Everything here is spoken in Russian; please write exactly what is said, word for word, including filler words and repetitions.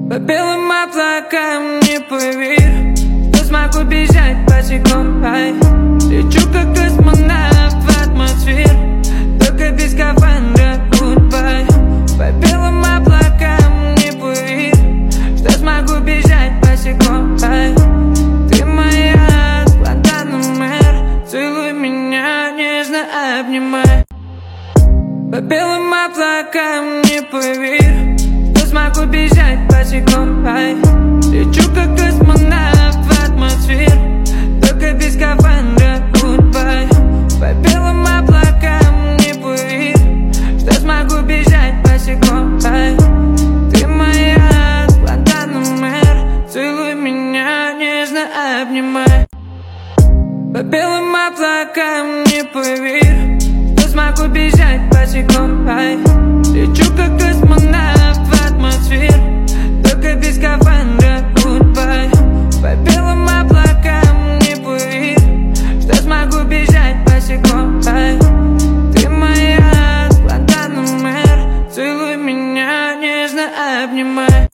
По белым облакам, не поверь, что смогу бежать босиком, ай. Лечу как космонавт в атмосферу, только без скафандра, goodbye. По белым облакам, не поверь, что смогу бежать босиком, ай. Ты моя Гуантанамо, целуй меня, нежно обнимай. По белым облакам, не поверь, что смогу бежать босиком, ай. Лечу как космонавт в атмосферу, только без скафандра, goodbye. По белым облакам, не поверь, что смогу бежать босиком, ай. Ты моя Гуантанамо, целуй меня, нежно обнимай. По белым облакам, не поверь, что смогу бежать босиком, ай. Лечу как космонавт в атмосферу, только без скафандра, goodbye. По белым облакам, не поверь, что смогу бежать босиком.